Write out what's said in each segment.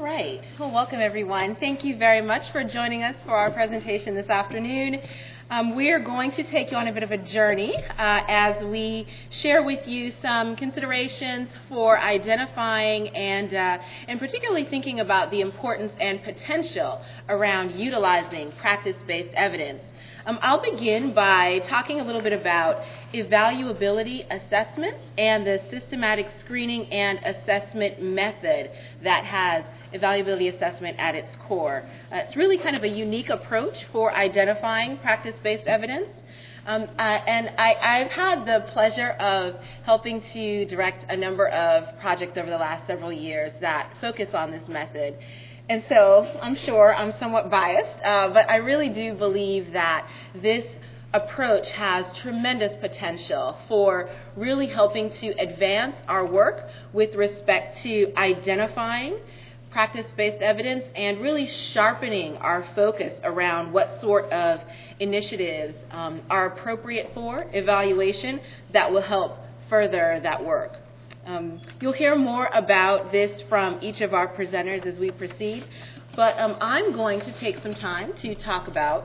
right. Well, welcome everyone. Thank you very much for joining us for our presentation this afternoon. We are going to take you on a bit of a journey as we share with you some considerations for identifying and particularly thinking about the importance and potential around utilizing practice-based evidence. I'll begin by talking a little bit about evaluability assessments and the systematic screening and assessment method that has evaluability assessment at its core. It's really kind of a unique approach for identifying practice-based evidence. And I've had the pleasure of helping to direct a number of projects over the last several years that focus on this method. And so I'm sure I'm somewhat biased, but I really do believe that this approach has tremendous potential for really helping to advance our work with respect to identifying practice-based evidence and really sharpening our focus around what sort of initiatives are appropriate for evaluation that will help further that work. You'll hear more about this from each of our presenters as we proceed, but I'm going to take some time to talk about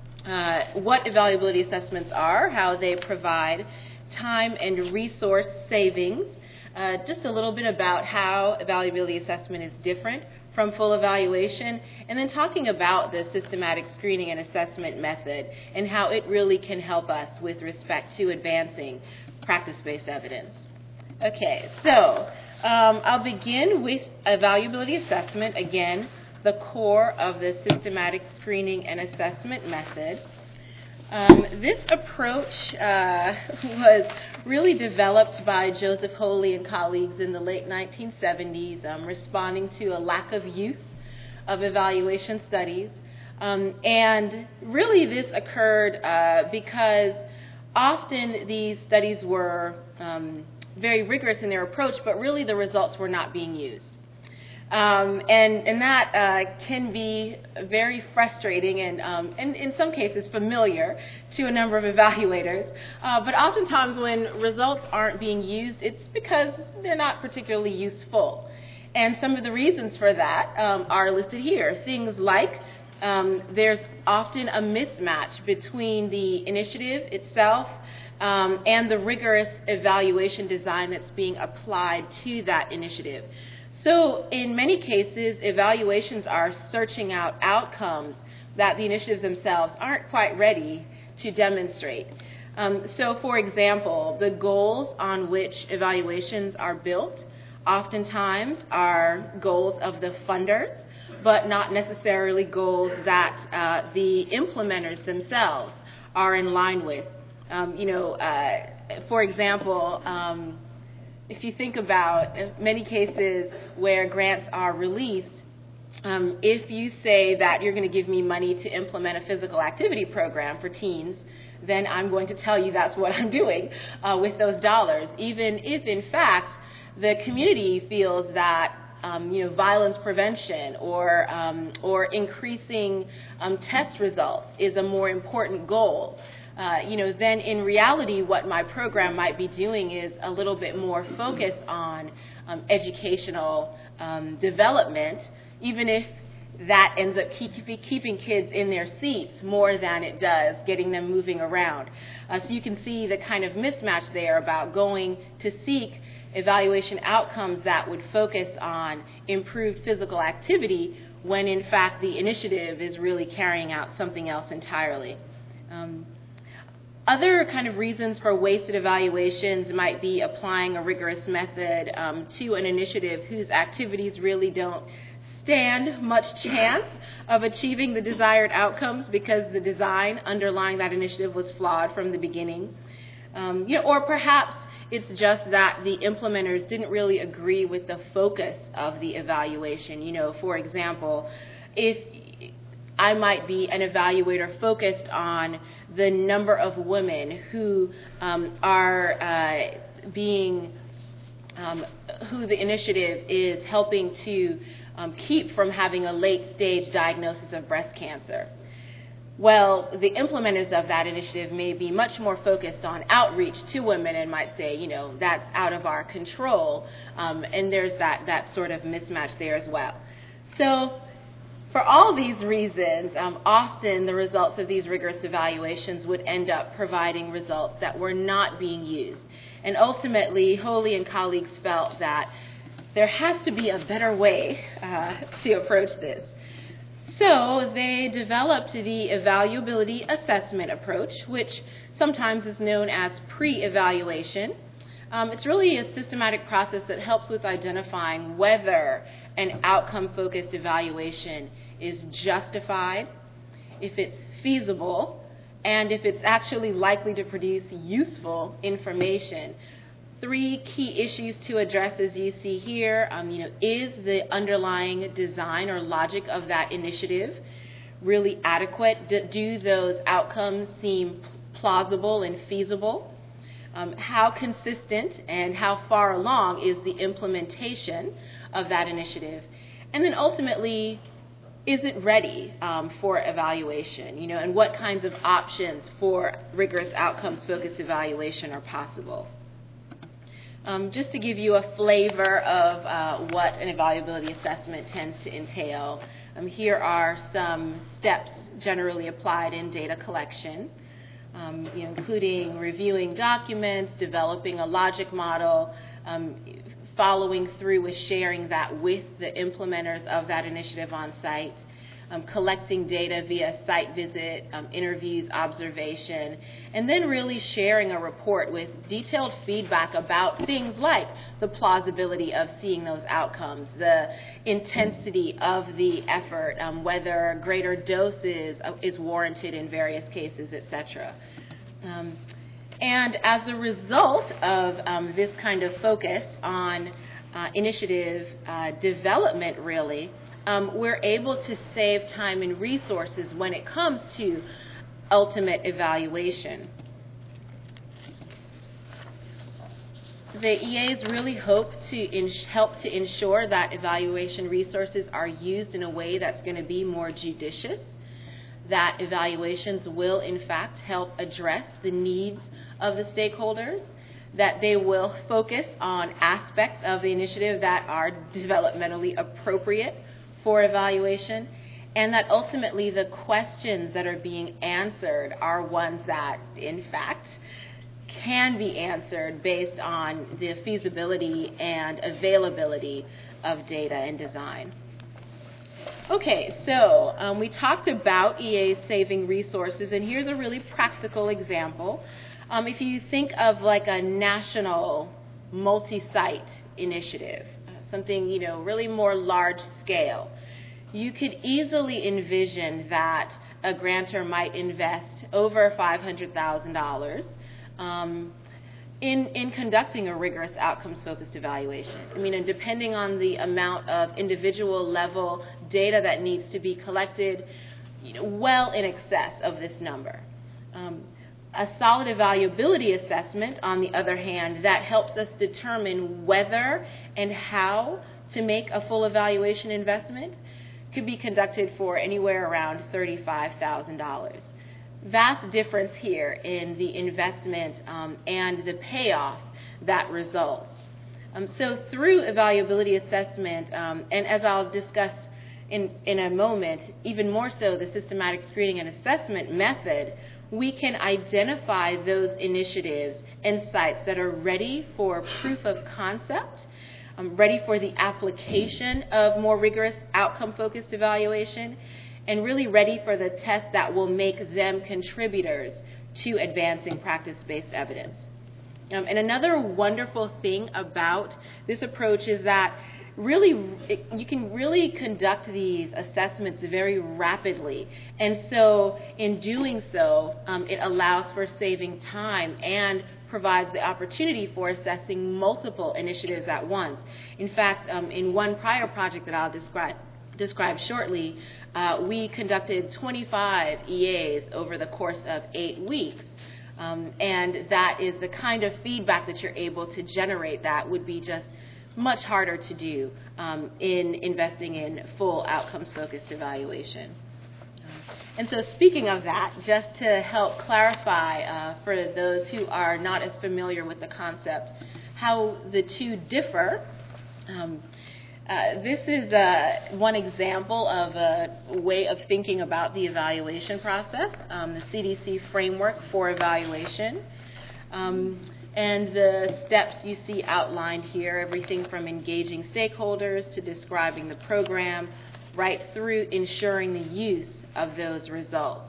what evaluability assessments are, how they provide time and resource savings, just a little bit about how evaluability assessment is different from full evaluation, and then talking about the systematic screening and assessment method and how it really can help us with respect to advancing practice-based evidence. Okay, so I'll begin with evaluability assessment, again, the core of the systematic screening and assessment method. This approach was really developed by Joseph Holy and colleagues in the late 1970s, responding to a lack of use of evaluation studies. And really this occurred because often these studies were very rigorous in their approach, but really the results were not being used. And that can be very frustrating and in some cases familiar to a number of evaluators. But oftentimes when results aren't being used, it's because they're not particularly useful. And some of the reasons for that are listed here. Things like there's often a mismatch between the initiative itself and the rigorous evaluation design that's being applied to that initiative. So in many cases, evaluations are searching out outcomes that the initiatives themselves aren't quite ready to demonstrate. So for example, the goals on which evaluations are built oftentimes are goals of the funders, but not necessarily goals that the implementers themselves are in line with. For example, if you think about many cases where grants are released, if you say that you're going to give me money to implement a physical activity program for teens, then I'm going to tell you that's what I'm doing with those dollars, even if in fact the community feels that violence prevention or increasing test results is a more important goal. Then in reality what my program might be doing is a little bit more focused on educational development, even if that ends up keeping kids in their seats more than it does getting them moving around. So you can see the kind of mismatch there about going to seek evaluation outcomes that would focus on improved physical activity when in fact the initiative is really carrying out something else entirely. Other kind of reasons for wasted evaluations might be applying a rigorous method to an initiative whose activities really don't stand much chance of achieving the desired outcomes because the design underlying that initiative was flawed from the beginning. Or perhaps it's just that the implementers didn't really agree with the focus of the evaluation. For example, if I might be an evaluator focused on the number of women who who the initiative is helping to keep from having a late-stage diagnosis of breast cancer. Well, the implementers of that initiative may be much more focused on outreach to women and might say, that's out of our control, and there's that sort of mismatch there as well. So for all these reasons, often the results of these rigorous evaluations would end up providing results that were not being used. And ultimately, Holy and colleagues felt that there has to be a better way to approach this. So they developed the evaluability assessment approach, which sometimes is known as pre-evaluation. It's really a systematic process that helps with identifying whether an outcome-focused evaluation is justified, if it's feasible, and if it's actually likely to produce useful information. 3 key issues to address, as you see here, is the underlying design or logic of that initiative really adequate? Do those outcomes seem plausible and feasible? How consistent and how far along is the implementation of that initiative? And then ultimately, is it ready for evaluation? And what kinds of options for rigorous outcomes-focused evaluation are possible? Just to give you a flavor of what an evaluability assessment tends to entail, here are some steps generally applied in data collection, including reviewing documents, developing a logic model, following through with sharing that with the implementers of that initiative on site, collecting data via site visit, interviews, observation, and then really sharing a report with detailed feedback about things like the plausibility of seeing those outcomes, the intensity of the effort, whether greater doses is warranted in various cases, etc. And as a result of this kind of focus on initiative development, really, we're able to save time and resources when it comes to ultimate evaluation. The EAs really hope to help to ensure that evaluation resources are used in a way that's going to be more judicious, that evaluations will in fact help address the needs of the stakeholders, that they will focus on aspects of the initiative that are developmentally appropriate for evaluation, and that ultimately the questions that are being answered are ones that, in fact, can be answered based on the feasibility and availability of data and design. Okay, so we talked about EAs saving resources, and here's a really practical example. If you think of like a national multi-site initiative, something really more large scale, you could easily envision that a grantor might invest over $500,000 in conducting a rigorous outcomes-focused evaluation. And depending on the amount of individual level data that needs to be collected, well in excess of this number. A solid evaluability assessment, on the other hand, that helps us determine whether and how to make a full evaluation investment, could be conducted for anywhere around $35,000. Vast difference here in the investment and the payoff that results. So through evaluability assessment, and as I'll discuss in a moment, even more so the systematic screening and assessment method, we can identify those initiatives and sites that are ready for proof of concept, ready for the application of more rigorous outcome-focused evaluation, and really ready for the test that will make them contributors to advancing practice-based evidence. And another wonderful thing about this approach is that you can really conduct these assessments very rapidly. And so in doing so, it allows for saving time and provides the opportunity for assessing multiple initiatives at once. In fact, in one prior project that I'll describe shortly, we conducted 25 EAs over the course of 8 weeks. And that is the kind of feedback that you're able to generate that would be just much harder to do in investing in full outcomes-focused evaluation. And so speaking of that, just to help clarify for those who are not as familiar with the concept, how the two differ, This is one example of a way of thinking about the evaluation process, the CDC framework for evaluation. And the steps you see outlined here, everything from engaging stakeholders to describing the program, right through ensuring the use of those results.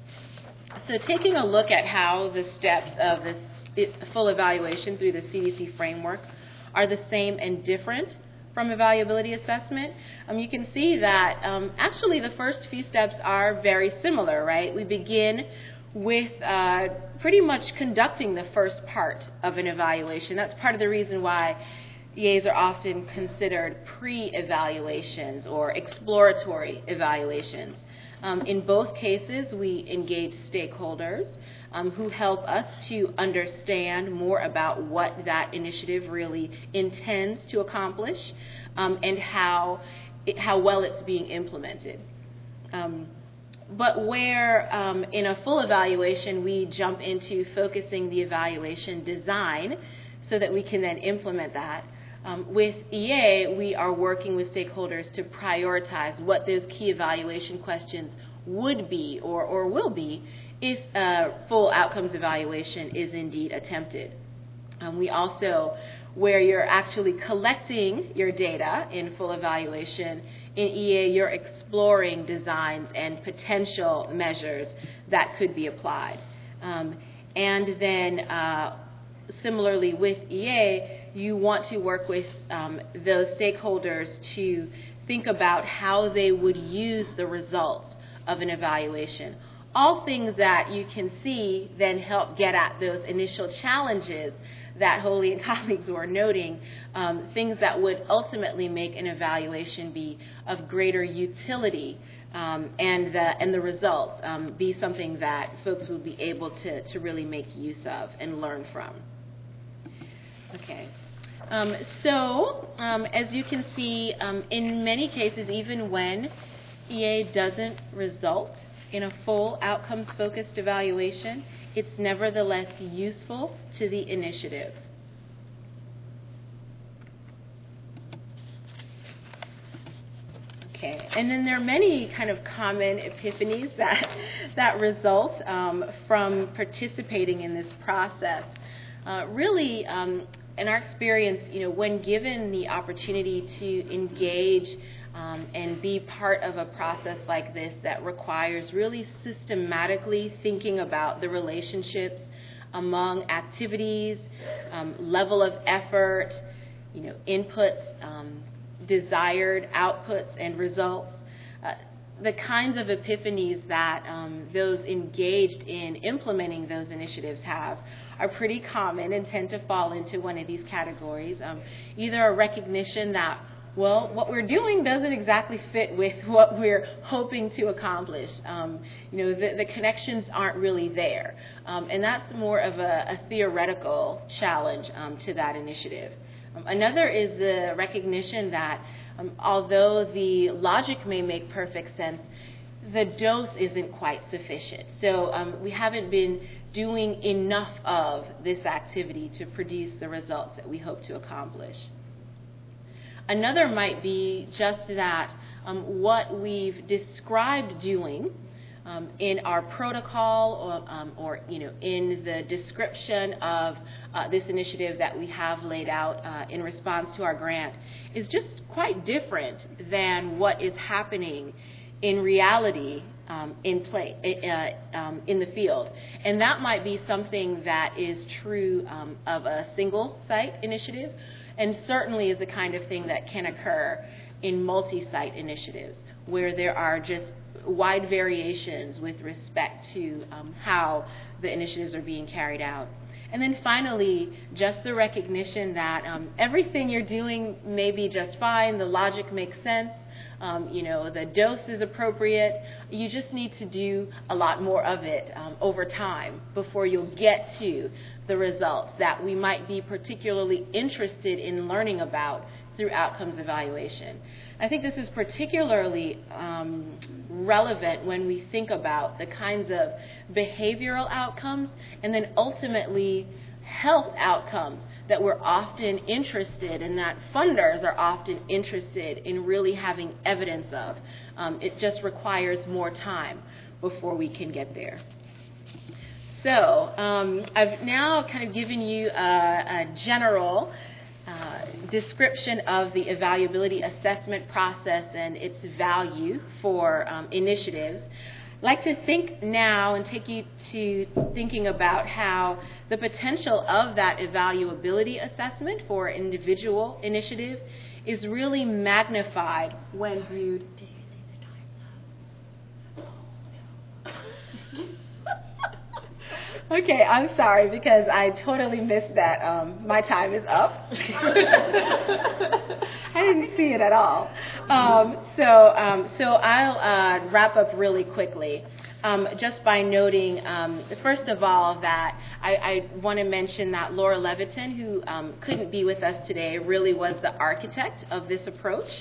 So taking a look at how the steps of this full evaluation through the CDC framework are the same and different from evaluability assessment, you can see that actually the first few steps are very similar, right? We begin with pretty much conducting the first part of an evaluation. That's part of the reason why EAs are often considered pre-evaluations or exploratory evaluations. In both cases, we engage stakeholders who help us to understand more about what that initiative really intends to accomplish and how well it's being implemented. But where in a full evaluation we jump into focusing the evaluation design so that we can then implement that, with EA we are working with stakeholders to prioritize what those key evaluation questions would be or will be if a full outcomes evaluation is indeed attempted. We also, where you're actually collecting your data in full evaluation, in EA you're exploring designs and potential measures that could be applied. And then similarly with EA, you want to work with those stakeholders to think about how they would use the results of an evaluation. All things that you can see then help get at those initial challenges that Holy and colleagues were noting, things that would ultimately make an evaluation be of greater utility and the results be something that folks will be able to really make use of and learn from. Okay. So as you can see, in many cases, even when EA doesn't result in a full outcomes-focused evaluation, it's nevertheless useful to the initiative. Okay, and then there are many kind of common epiphanies that result from participating in this process. Really, in our experience, when given the opportunity to engage and be part of a process like this that requires really systematically thinking about the relationships among activities, level of effort, inputs, desired outputs and results, the kinds of epiphanies that those engaged in implementing those initiatives have are pretty common and tend to fall into one of these categories. Either a recognition that, well, what we're doing doesn't exactly fit with what we're hoping to accomplish. The connections aren't really there. And that's more of a theoretical challenge to that initiative. Another is the recognition that although the logic may make perfect sense, the dose isn't quite sufficient. So we haven't been doing enough of this activity to produce the results that we hope to accomplish. Another might be just that what we've described doing in our protocol or in the description of this initiative that we have laid out in response to our grant is just quite different than what is happening in reality in the field. And that might be something that is true of a single site initiative, and certainly is the kind of thing that can occur in multi-site initiatives where there are just wide variations with respect to how the initiatives are being carried out. And then finally, just the recognition that everything you're doing may be just fine, the logic makes sense, the dose is appropriate. You just need to do a lot more of it over time before you'll get to the results that we might be particularly interested in learning about through outcomes evaluation. I think this is particularly relevant when we think about the kinds of behavioral outcomes and then ultimately health outcomes that we're often interested and that funders are often interested in really having evidence of. It just requires more time before we can get there. So I've now kind of given you a general description of the evaluability assessment process and its value for initiatives. I'd like to think now and take you to thinking about how the potential of that evaluability assessment for individual initiative is really magnified when viewed. Did you say the time's up? Okay, I'm sorry because I totally missed that. My time is up. I didn't see it at all. So I'll wrap up really quickly, just by noting, first of all, that I want to mention that Laura Levitin, who couldn't be with us today, really was the architect of this approach.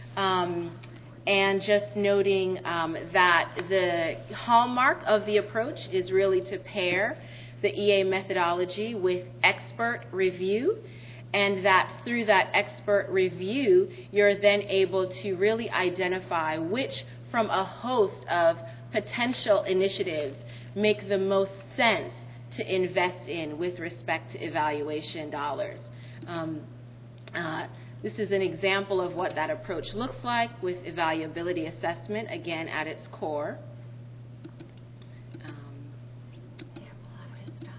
And just noting that the hallmark of the approach is really to pair the EA methodology with expert review, and that through that expert review, you're then able to really identify which from a host of potential initiatives make the most sense to invest in with respect to evaluation dollars. This is an example of what that approach looks like with evaluability assessment, again, at its core. We'll have to stop.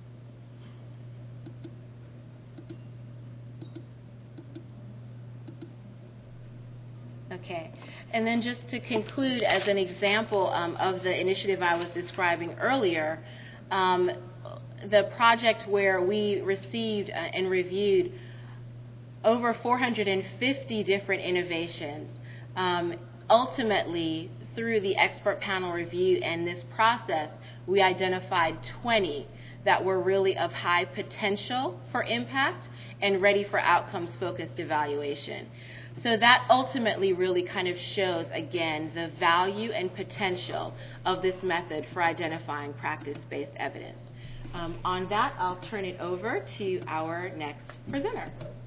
Okay, and then just to conclude, as an example of the initiative I was describing earlier, the project where we received and reviewed over 450 different innovations. Ultimately, through the expert panel review and this process, we identified 20 that were really of high potential for impact and ready for outcomes-focused evaluation. So that ultimately really kind of shows, again, the value and potential of this method for identifying practice-based evidence. On that, I'll turn it over to our next presenter.